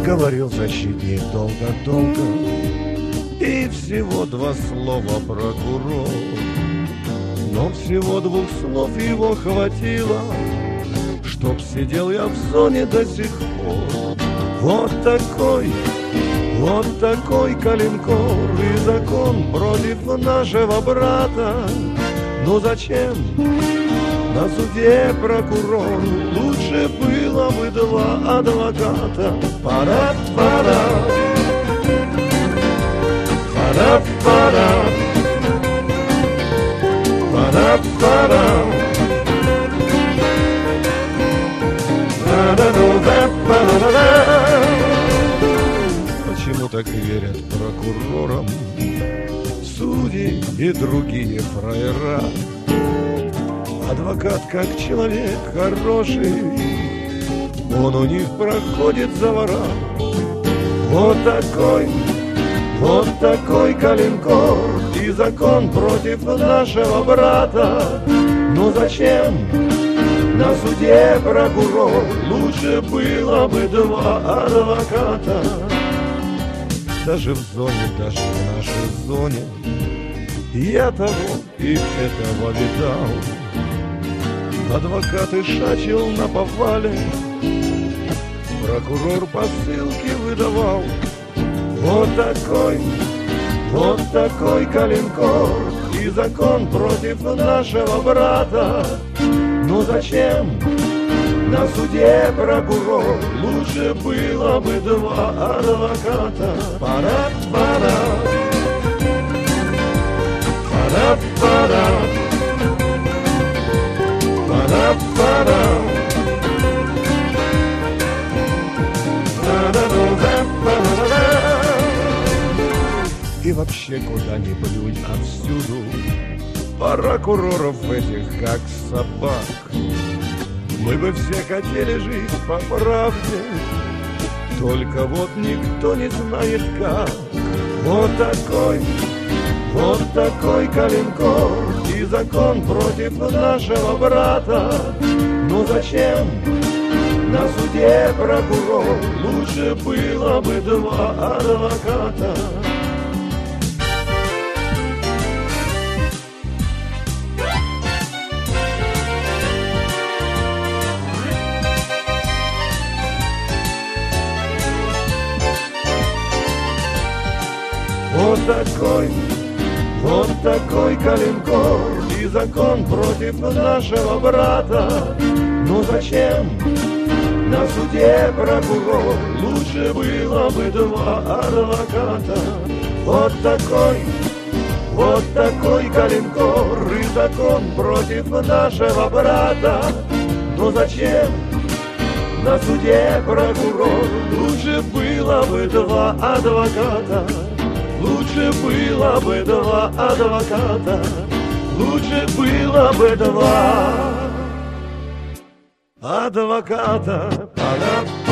Говорил защитник долго-долго, и всего 2 слова прокурор. Но всего 2 слов его хватило, чтоб сидел я в зоне до сих пор. Вот такой калинкор и закон против нашего брата. Ну зачем на суде прокурор? Лучше было бы 2 адвоката. Пара-пара, пара-пара, пара-пара. Почему так верят прокурорам судьи и другие фраера? Адвокат как человек хороший, он у них проходит за вора. Вот такой калинкор и закон против нашего брата. Ну зачем на суде прокурор? Лучше было бы 2 адвоката. Даже в зоне, даже в нашей зоне я того и этого видал. Адвокаты шачил на повале, прокурор посылки выдавал. Вот такой калинкор и закон против нашего брата. Ну зачем на суде прокурор? Лучше было бы 2 адвоката. Пара-пара, пара-пара, пара-пара. И вообще куда ни плюнь, а всюду прокуроров этих как собак. Мы бы все хотели жить по правде, только вот никто не знает как. Вот такой калинкор и закон против нашего брата. Ну зачем на суде прокурор? Лучше было бы 2 адвоката. Вот такой калинкор и закон против нашего брата. Ну зачем на суде прокурор? Лучше было бы 2 адвоката. Вот такой калинкор и закон против нашего брата. Ну зачем на суде прокурор? Лучше было бы 2 адвоката. Лучше было бы 2 адвоката. Лучше было бы 2 адвоката.